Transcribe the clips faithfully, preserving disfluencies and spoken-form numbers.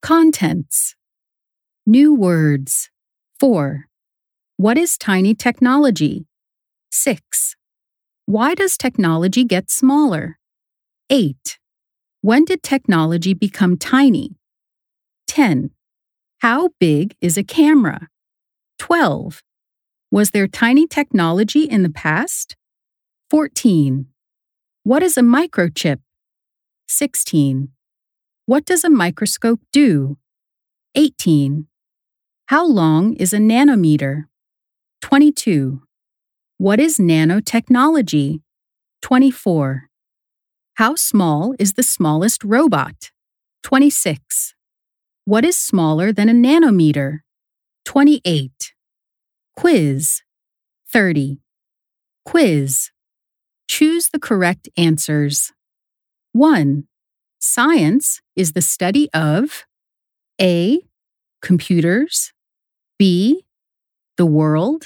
Contents. New words. four. What is tiny technology? six. Why does technology get smaller? eight. When did technology become tiny? ten. How big is a camera? twelve. Was there tiny technology in the past? fourteen. What is a microchip? sixteen. What does a microscope do? eighteen. How long is a nanometer? twenty-two. What is nanotechnology? twenty-four. How small is the smallest robot? twenty-six. What is smaller than a nanometer? twenty-eight. Quiz. thirty. Quiz. Choose the correct answers. one. Science is the study of A. Computers, B. The world,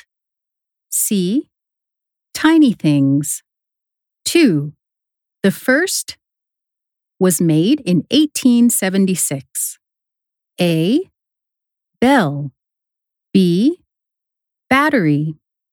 C. Tiny things. two. The first was made in eighteen seventy-six. A. Bell, B. Battery,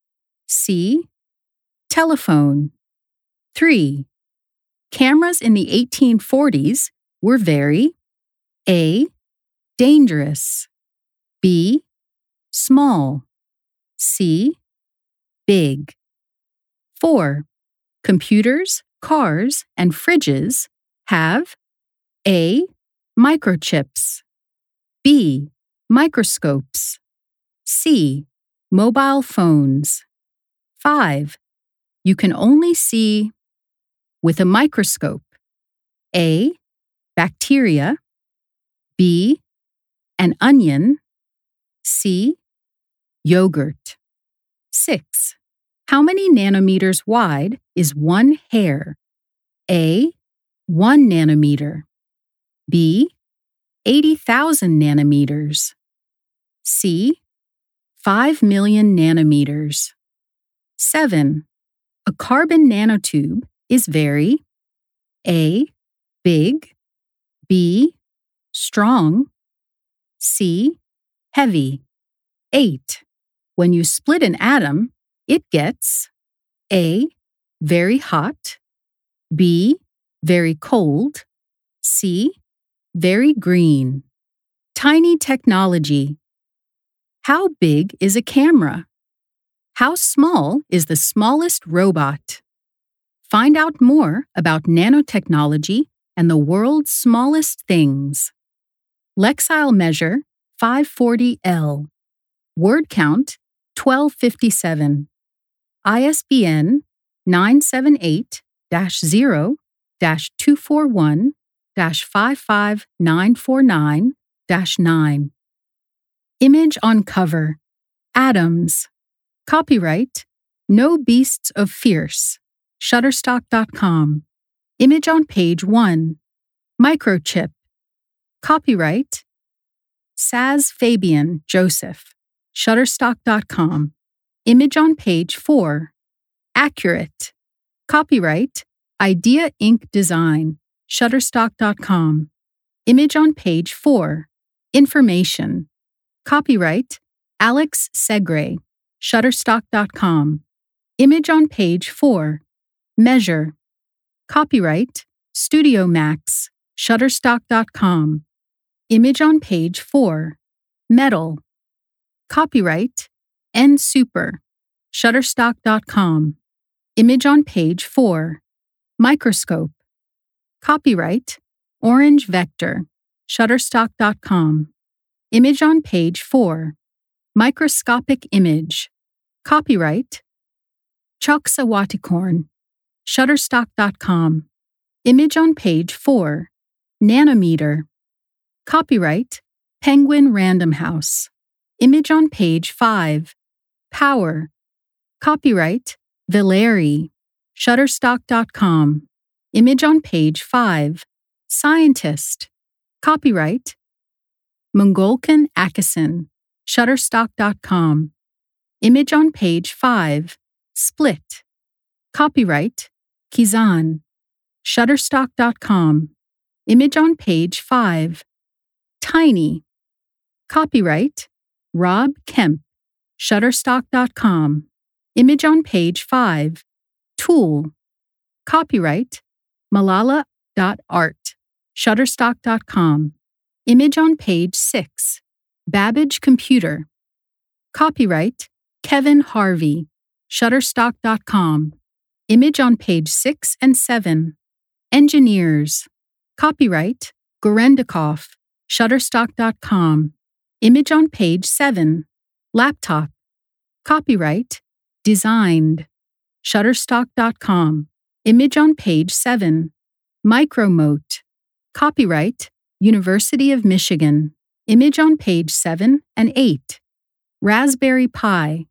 C. Telephone. three. Cameras in the eighteen forties were very A. Dangerous, B. Small, C. Big. four. Computers, cars, and fridges have A. Microchips, B. Microscopes, C. Mobile phones. five. You can only see with a microscope A. Bacteria, B. An onion, C. Yogurt. six. How many nanometers wide is one hair? A. one nanometer, B. eighty thousand nanometers, C. five million nanometers. seven. A carbon nanotube is very A. Big, B. Strong, C. Heavy. eight. When you split an atom, it gets A. Very hot, B. Very cold, C. Very green. Tiny technology. How big is a camera? How small is the smallest robot? Find out more about nanotechnology and the world's smallest things. Lexile measure five forty L. Word count twelve fifty-seven. I S B N nine seven eight dash zero dash two four one dash five five nine four nine dash nine. Image on cover. Atoms. Copyright No Beasts of Fierce. Shutterstock dot com. Image on page one. Microchip. Copyright Saz Fabian Joseph. Shutterstock dot com. Image on page four. Accurate. Copyright Idea Incorporated. Design. Shutterstock dot com. Image on page four. Information. Copyright Alex Segre. Shutterstock dot com. Image on page four. Measure. Copyright Studio Max. Shutterstock dot com. Image on page four. Metal. Copyright N Super. Shutterstock dot com. Image on page four. Microscope. Copyright Orange Vector. Shutterstock dot com. Image on page four. Microscopic image. Copyright Choksawatikorn. Shutterstock dot com. Image on page four. Nanometer. Copyright Penguin Random House. Image on page five. Power. Copyright Valeri. Shutterstock dot com. Image on page five. Scientist. Copyright Mongolkan Akison. Shutterstock dot com. Image on page five. Split. Copyright Kizan. Shutterstock dot com. Image on page five. Tiny. Copyright Rob Kemp. Shutterstock dot com. Image on page five. Tool. Copyright Malala dot art. Shutterstock dot com. Image on page six. Babbage Computer. Copyright Kevin Harvey. Shutterstock dot com. Image on page six and seven. Engineers. Copyright Gorendikov. Shutterstock dot com. Image on page seven. Laptop. Copyright Designed. Shutterstock dot com. Image on page seven. Micromote. Copyright University of Michigan. Image on page seven and eight. Raspberry Pi.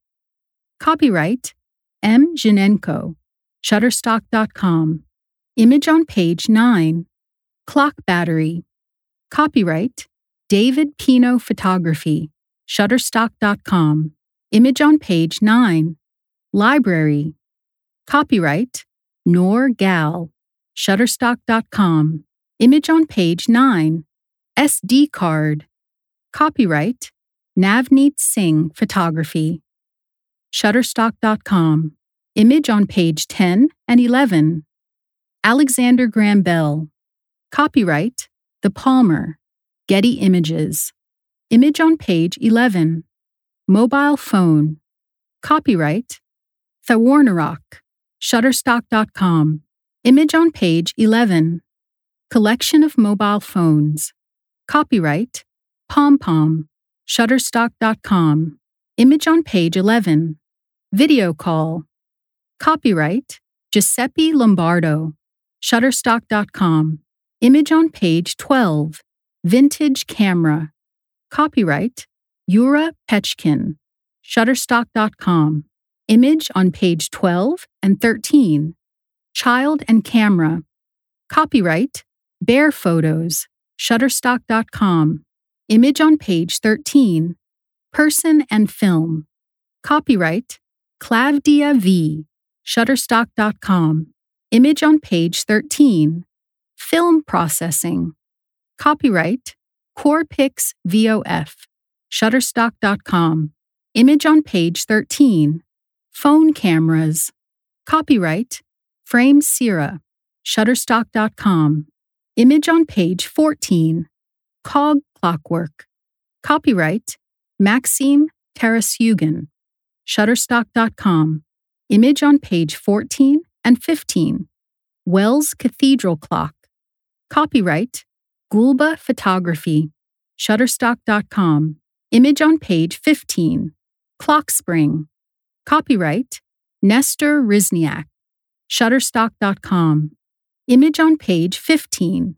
Copyright M. Janenko. Shutterstock dot com. Image on page nine. Clock battery. Copyright David Pino Photography. Shutterstock dot com. Image on page nine. Library. Copyright Noor Gal. Shutterstock dot com. Image on page nine. S D card. Copyright Navneet Singh Photography. Shutterstock dot com. Image on page ten and eleven. Alexander Graham Bell. Copyright The Palmer. Getty Images. Image on page eleven. Mobile phone. Copyright Thawarnarock. Shutterstock dot com. Image on page eleven. Collection of mobile phones. Copyright PomPom. Shutterstock dot com. Image on page eleven. Video call. Copyright Giuseppe Lombardo. Shutterstock dot com. Image on page twelve. Vintage camera. Copyright Yura Pechkin. Shutterstock dot com. Image on page twelve and thirteen. Child and camera. Copyright Bear Photos. Shutterstock dot com. Image on page thirteen. Person and film. Copyright Clavdia V. Shutterstock dot com. Image on page thirteen. Film processing. Copyright Corpix V O F. Shutterstock dot com. Image on page thirteen. Phone cameras. Copyright Frame Sierra. Shutterstock dot com. Image on page fourteen. Cog clockwork. Copyright Maxim Tarasyugin. Shutterstock dot com. Image on page fourteen and fifteen. Wells Cathedral clock. Copyright Gulba Photography. Shutterstock dot com. Image on page fifteen. Clock spring. Copyright Nestor Rizniak. Shutterstock dot com. Image on page fifteen.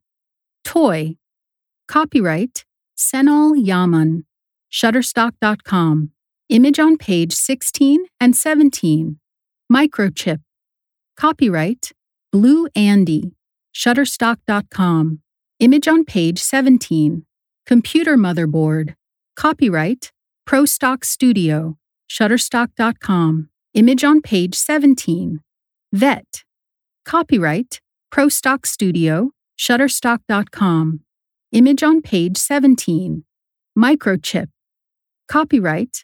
Toy. Copyright Senal Yaman. Shutterstock dot com. Image on page sixteen and seventeen. Microchip. Copyright Blue Andy. Shutterstock dot com. Image on page seventeen. Computer motherboard. Copyright ProStock Studio. Shutterstock dot com. Image on page seventeen. Vet. Copyright ProStock Studio. Shutterstock dot com. Image on page seventeen. Microchip. Copyright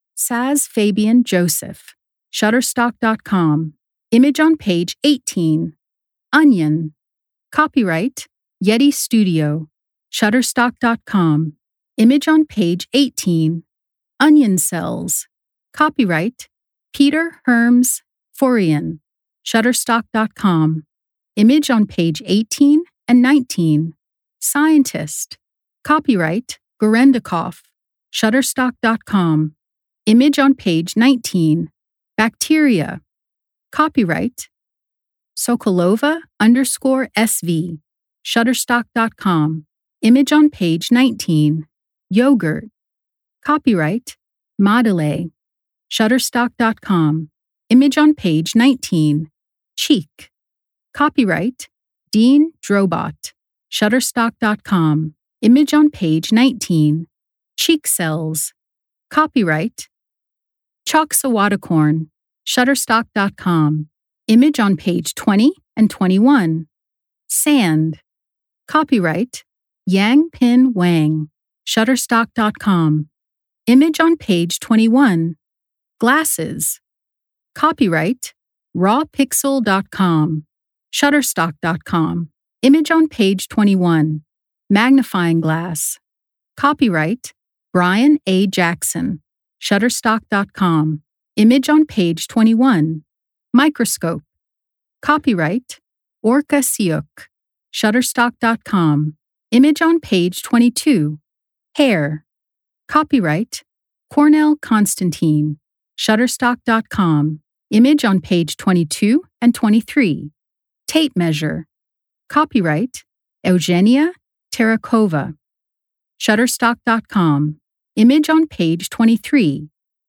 Saz Fabian Joseph. Shutterstock dot com. Image on page eighteen. Onion. Copyright Yeti Studio. Shutterstock dot com. Image on page eighteen. Onion cells. Copyright Peter Herms Forian. Shutterstock dot com. Image on page eighteen and nineteen. Scientist. Copyright Gorendikov. Shutterstock dot com. Image on page nineteen. Bacteria. Copyright Sokolova underscore S V. Shutterstock dot com. Image on page nineteen. Yogurt. Copyright Madeley. Shutterstock dot com. Image on page nineteen. Cheek. Copyright Dean Drobot. Shutterstock dot com. Image on page nineteen. Cheek cells. Copyright Chalksawadakorn. Shutterstock dot com. Image on page twenty and twenty-one. Sand. Copyright Yang Pin Wang. Shutterstock dot com. Image on page twenty-one. Glasses. Copyright raw pixel dot com. Shutterstock dot com. Image on page twenty-one. Magnifying glass. Copyright Brian A. Jackson. Shutterstock dot com. Image on page twenty-one. Microscope. Copyright Orca Siuk. Shutterstock dot com. Image on page twenty-two. Hair. Copyright Cornell Constantine. Shutterstock dot com. Image on page twenty-two and twenty-three. Tape measure. Copyright Eugenia Terakova. Shutterstock dot com. Image on page twenty-three.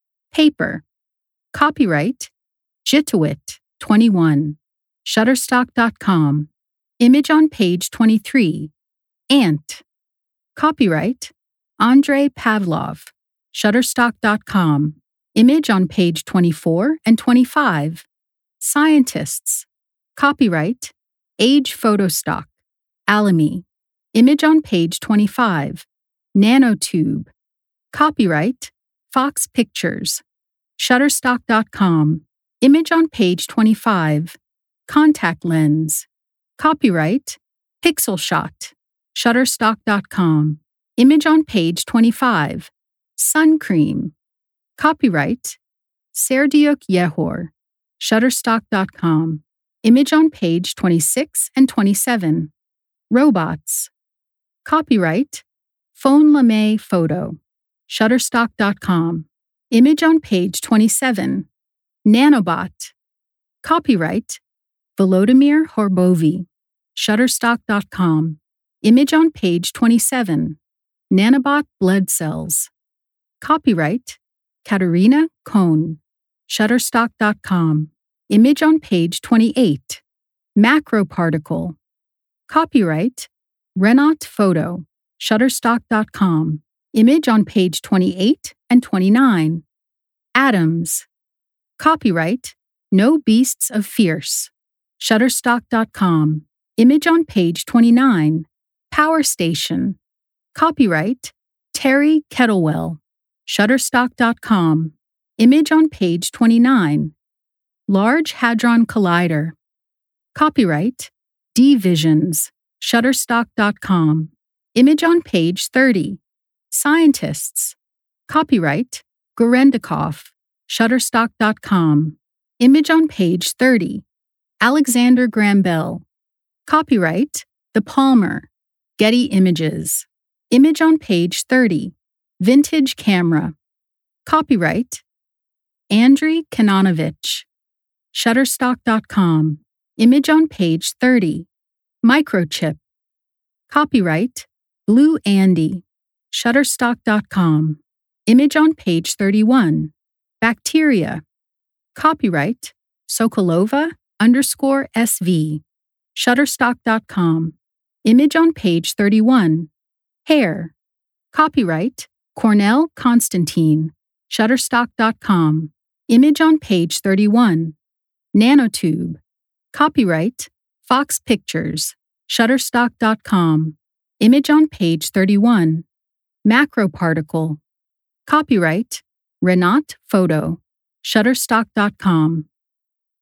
Paper. Copyright Jitawit twenty-one. Shutterstock dot com. Image on page twenty-three. Ant. Copyright Andrei Pavlov. Shutterstock dot com. Image on page twenty-four and twenty-five. Scientists. Copyright Age Photostock. Alamy. Image on page twenty-five. Nanotube. Copyright Fox Pictures. Shutterstock dot com. Image on page twenty-five. Contact lens. Copyright Pixel Shot. Shutterstock dot com. Image on page twenty-five. Sun cream. Copyright Serdiuk Yehor. Shutterstock dot com. Image on page twenty-six and twenty-seven. Robots. Copyright Phone Lame Photo. Shutterstock dot com. Image on page twenty-seven. Nanobot. Copyright Volodymyr Horbovi. Shutterstock dot com. Image on page twenty-seven. Nanobot blood cells. Copyright Katerina Kohn. Shutterstock dot com. Image on page twenty-eight. Macroparticle. Copyright Renat Photo. Shutterstock dot com. Image on page twenty-eight and twenty-nine. Atoms. Copyright No Beasts of Fierce. Shutterstock dot com. Image on page twenty-nine. Power Station. Copyright Terry Kettlewell. Shutterstock dot com. Image on page twenty-nine. Large Hadron Collider. Copyright D-Visions. Shutterstock dot com. Image on page thirty. Scientists. Copyright Gorendikov. Shutterstock dot com. Image on page thirty. Alexander Graham Bell. Copyright The Palmer. Getty Images. Image on page thirty. Vintage camera. Copyright Andriy Kananovich. Shutterstock dot com. Image on page thirty. Microchip. Copyright Blue Andy. Shutterstock dot com. Image on page thirty-one. Bacteria. Copyright Sokolova underscore S V. Shutterstock dot com. Image on page thirty-one. Hair. Copyright Cornell Constantine. Shutterstock dot com. Image on page thirty-one. Nanotube. Copyright Fox Pictures. Shutterstock dot com. Image on page thirty-one. Macroparticle. Copyright Renat Photo. Shutterstock dot com.